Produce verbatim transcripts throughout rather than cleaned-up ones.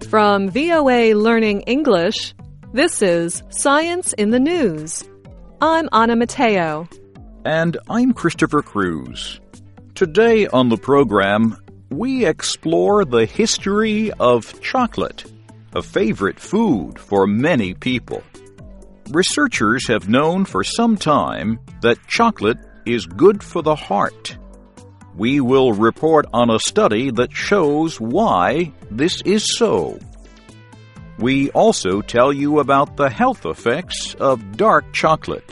From V O A Learning English, this is Science in the News. I'm Anna Mateo. And I'm Christopher Cruz. Today on the program, we explore the history of chocolate, a favorite food for many people. Researchers have known for some time that chocolate is good for the heart. We will report on a study that shows why this is so. We also tell you about the health effects of dark chocolate.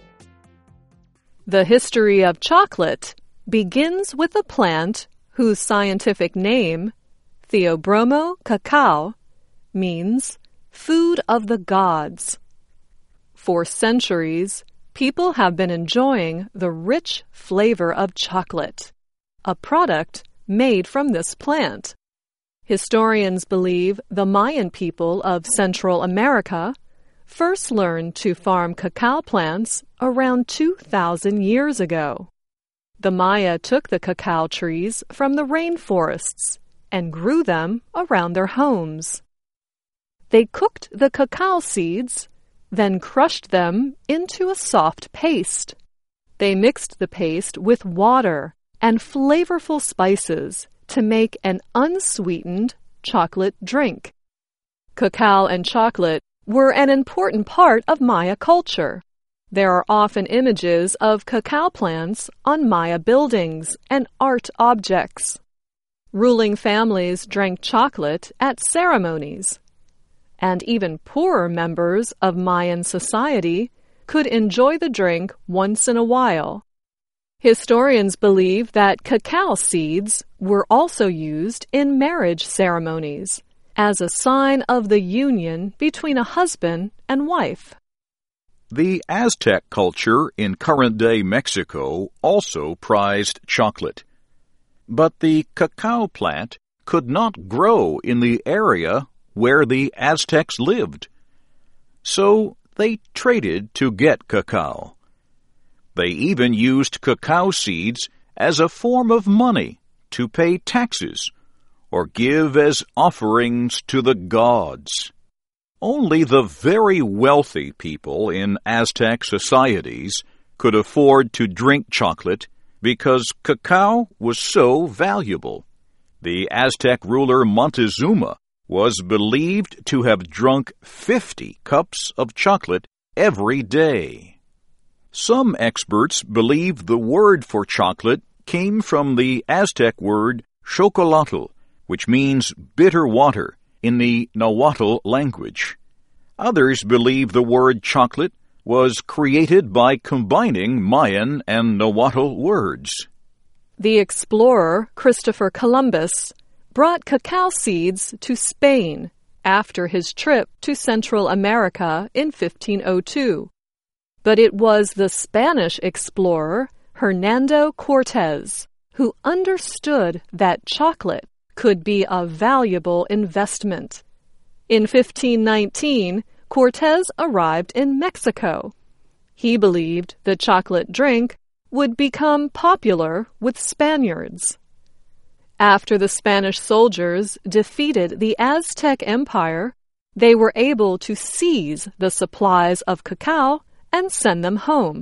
The history of chocolate begins with a plant whose scientific name, Theobroma cacao, means food of the gods. For centuries, people have been enjoying the rich flavor of chocolate, a product made from this plant. Historians believe the Mayan people of Central America first learned to farm cacao plants around two thousand years ago. The Maya took the cacao trees from the rainforests and grew them around their homes. They cooked the cacao seeds, then crushed them into a soft paste. They mixed the paste with water and flavorful spices to make an unsweetened chocolate drink. Cacao and chocolate were an important part of Maya culture. There are often images of cacao plants on Maya buildings and art objects. Ruling families drank chocolate at ceremonies, and even poorer members of Mayan society could enjoy the drink once in a while. Historians believe that cacao seeds were also used in marriage ceremonies as a sign of the union between a husband and wife. The Aztec culture in current-day Mexico also prized chocolate. But the cacao plant could not grow in the area where the Aztecs lived. So they traded to get cacao. They even used cacao seeds as a form of money to pay taxes or give as offerings to the gods. Only the very wealthy people in Aztec societies could afford to drink chocolate because cacao was so valuable. The Aztec ruler Montezuma was believed to have drunk fifty cups of chocolate every day. Some experts believe the word for chocolate came from the Aztec word chocolatl, which means bitter water in the Nahuatl language. Others believe the word chocolate was created by combining Mayan and Nahuatl words. The explorer Christopher Columbus brought cacao seeds to Spain after his trip to Central America in fifteen oh two. But it was the Spanish explorer Hernando Cortés who understood that chocolate could be a valuable investment. In fifteen nineteen, Cortés arrived in Mexico. He believed the chocolate drink would become popular with Spaniards. After the Spanish soldiers defeated the Aztec Empire, they were able to seize the supplies of cacao and send them home.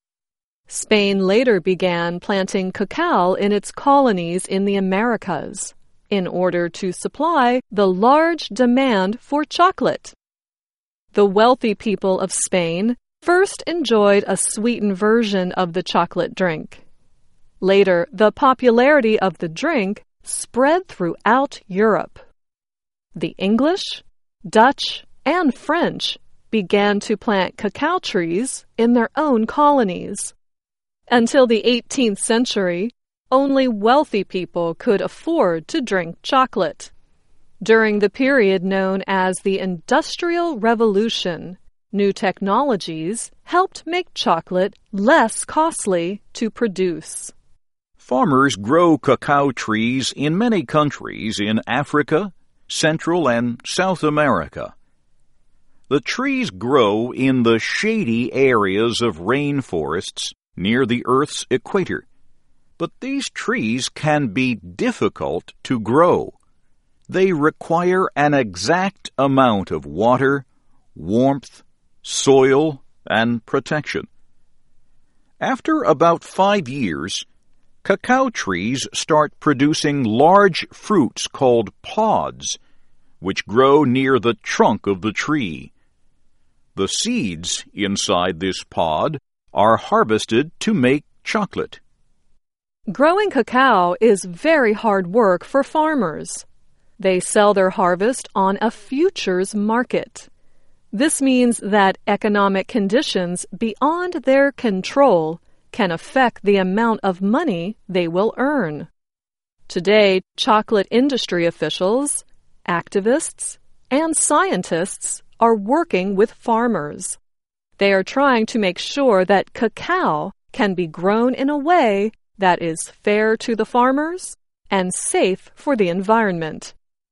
Spain later began planting cacao in its colonies in the Americas in order to supply the large demand for chocolate. The wealthy people of Spain first enjoyed a sweetened version of the chocolate drink. Later, the popularity of the drink spread throughout Europe. The English, Dutch, and French began to plant cacao trees in their own colonies. Until the eighteenth century, only wealthy people could afford to drink chocolate. During the period known as the Industrial Revolution, new technologies helped make chocolate less costly to produce. Farmers grow cacao trees in many countries in Africa, Central and South America. The trees grow in the shady areas of rainforests near the Earth's equator. But these trees can be difficult to grow. They require an exact amount of water, warmth, soil, and protection. After about five years, cacao trees start producing large fruits called pods, which grow near the trunk of the tree. The seeds inside this pod are harvested to make chocolate. Growing cacao is very hard work for farmers. They sell their harvest on a futures market. This means that economic conditions beyond their control can affect the amount of money they will earn. Today, chocolate industry officials, activists, and scientists are working with farmers. They are trying to make sure that cacao can be grown in a way that is fair to the farmers and safe for the environment.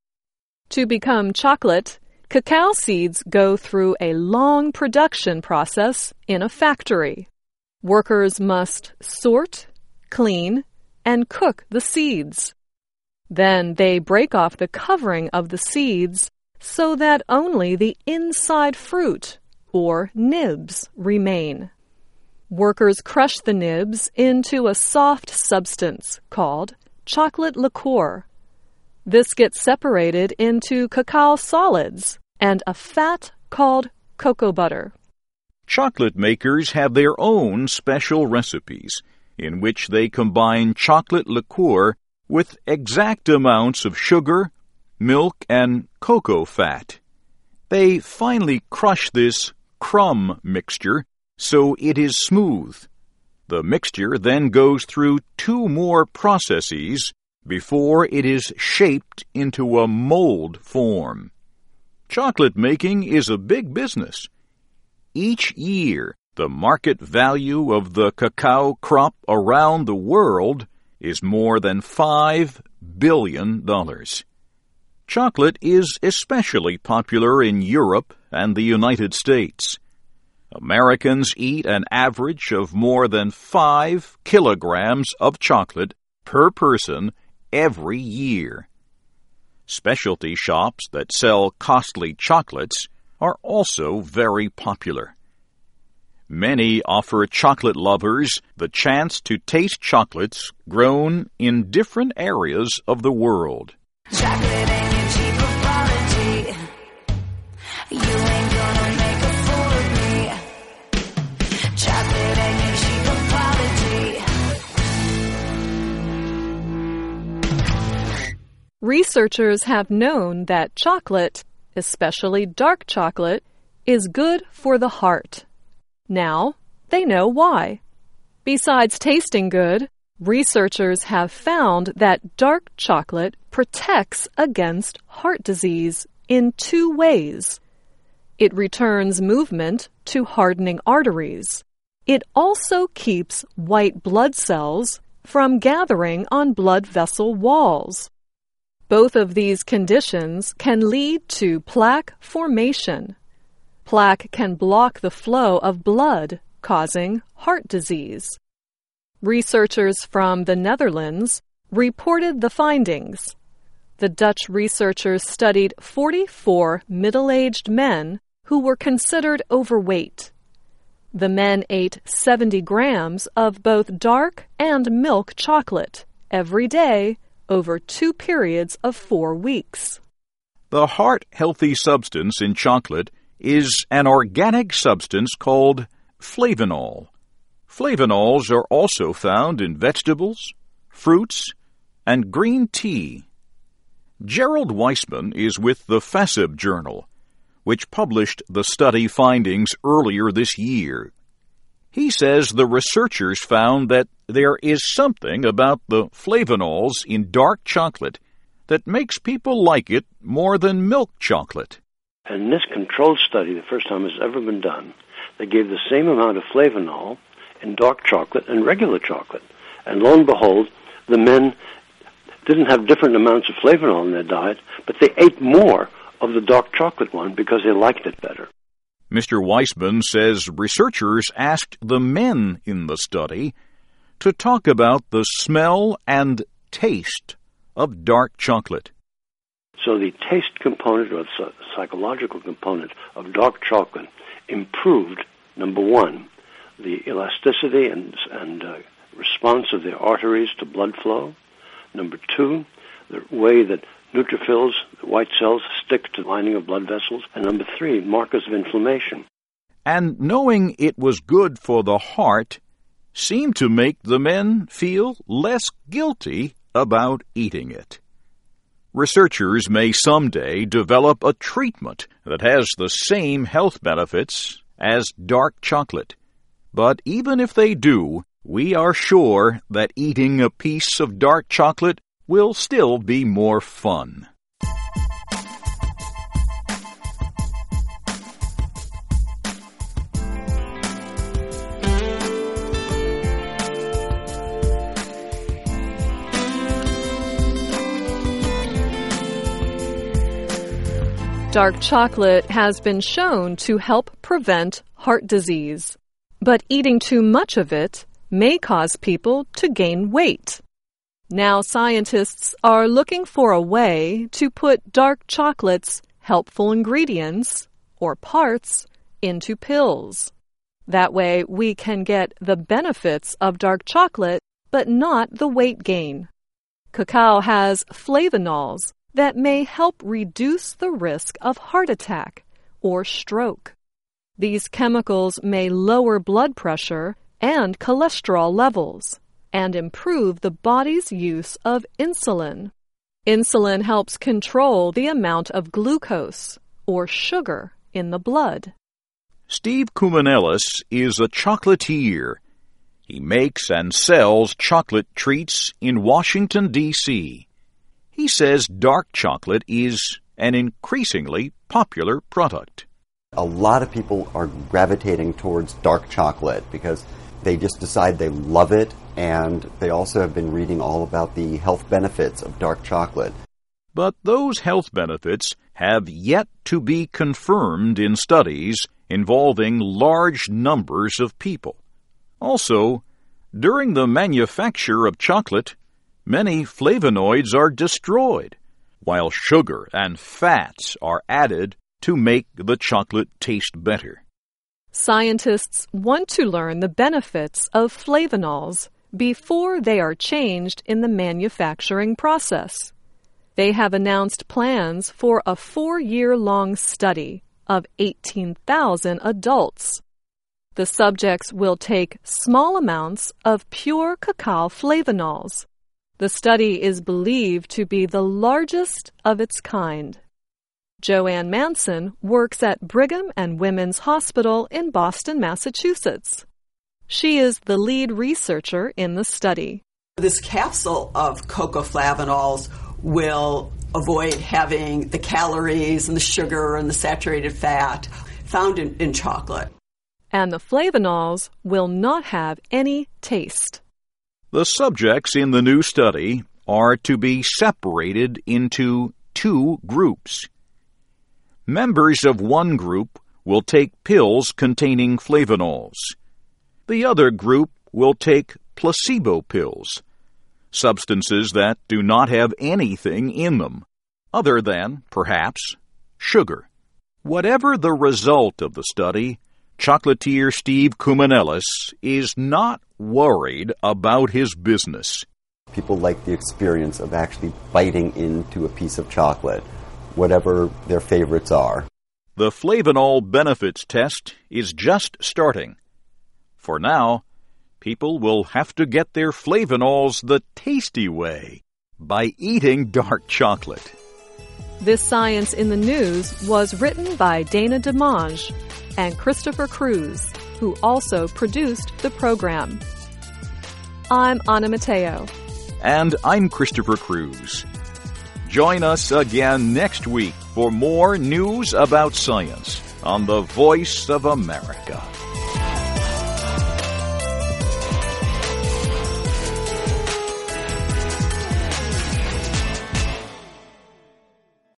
To become chocolate, cacao seeds go through a long production process in a factory. Workers must sort, clean, and cook the seeds. Then they break off the covering of the seeds so that only the inside fruit, or nibs, remain. Workers crush the nibs into a soft substance called chocolate liqueur. This gets separated into cacao solids and a fat called cocoa butter. Chocolate makers have their own special recipes in which they combine chocolate liqueur with exact amounts of sugar, milk, and cocoa fat. They finally crush this crumb mixture so it is smooth. The mixture then goes through two more processes before it is shaped into a mold form. Chocolate making is a big business. Each year, the market value of the cacao crop around the world is more than five billion dollars. Chocolate is especially popular in Europe and the United States. Americans eat an average of more than five kilograms of chocolate per person every year. Specialty shops that sell costly chocolates are also very popular. Many offer chocolate lovers the chance to taste chocolates grown in different areas of the world. Chocolate ain't cheap quality. You ain't gonna make a fool of me. Chocolate ain't cheap quality. Researchers have known that chocolate, especially dark chocolate, is good for the heart. Now, they know why. Besides tasting good, researchers have found that dark chocolate protects against heart disease in two ways. It returns movement to hardening arteries. It also keeps white blood cells from gathering on blood vessel walls. Both of these conditions can lead to plaque formation. Plaque can block the flow of blood, causing heart disease. Researchers from the Netherlands reported the findings. The Dutch researchers studied forty-four middle-aged men who were considered overweight. The men ate seventy grams of both dark and milk chocolate every day over two periods of four weeks. The heart-healthy substance in chocolate is an organic substance called flavanol. Flavanols are also found in vegetables, fruits, and green tea. Gerald Weissman is with the FASEB Journal, which published the study findings earlier this year. He says the researchers found that there is something about the flavanols in dark chocolate that makes people like it more than milk chocolate. In this controlled study, the first time it's ever been done, they gave the same amount of flavanol in dark chocolate and regular chocolate. And lo and behold, the men didn't have different amounts of flavanol in their diet, but they ate more of the dark chocolate one because they liked it better. Mister Weissman says researchers asked the men in the study to talk about the smell and taste of dark chocolate. So the taste component or the psychological component of dark chocolate improved, number one, the elasticity and, and uh, response of the arteries to blood flow. Number two, the way that neutrophils, the white cells, stick to the lining of blood vessels. And number three, markers of inflammation. And knowing it was good for the heart seemed to make the men feel less guilty about eating it. Researchers may someday develop a treatment that has the same health benefits as dark chocolate. But even if they do, we are sure that eating a piece of dark chocolate will still be more fun. Dark chocolate has been shown to help prevent heart disease, but eating too much of it may cause people to gain weight. Now scientists are looking for a way to put dark chocolate's helpful ingredients, or parts, into pills. That way we can get the benefits of dark chocolate, but not the weight gain. Cacao has flavonols that may help reduce the risk of heart attack or stroke. These chemicals may lower blood pressure and cholesterol levels and improve the body's use of insulin. Insulin helps control the amount of glucose, or sugar, in the blood. Steve Koumanelis is a chocolatier. He makes and sells chocolate treats in Washington, D C He says dark chocolate is an increasingly popular product. A lot of people are gravitating towards dark chocolate because they just decide they love it, and they also have been reading all about the health benefits of dark chocolate. But those health benefits have yet to be confirmed in studies involving large numbers of people. Also, during the manufacture of chocolate, many flavonoids are destroyed, while sugar and fats are added to make the chocolate taste better. Scientists want to learn the benefits of flavonols before they are changed in the manufacturing process. They have announced plans for a four-year-long study of eighteen thousand adults. The subjects will take small amounts of pure cacao flavonols. The study is believed to be the largest of its kind. Joanne Manson works at Brigham and Women's Hospital in Boston, Massachusetts. She is the lead researcher in the study. This capsule of cocoa flavanols will avoid having the calories and the sugar and the saturated fat found in, in chocolate. And the flavonols will not have any taste. The subjects in the new study are to be separated into two groups. Members of one group will take pills containing flavonols. The other group will take placebo pills, substances that do not have anything in them, other than, perhaps, sugar. Whatever the result of the study, chocolatier Steve Koumanelis is not worried about his business. People like the experience of actually biting into a piece of chocolate, whatever their favorites are. The flavonol benefits test is just starting. For now, people will have to get their flavonols the tasty way, by eating dark chocolate. This Science in the News was written by Dana DeMange and Christopher Cruz, who also produced the program. I'm Anna Mateo. And I'm Christopher Cruz. Join us again next week for more news about science on the Voice of America.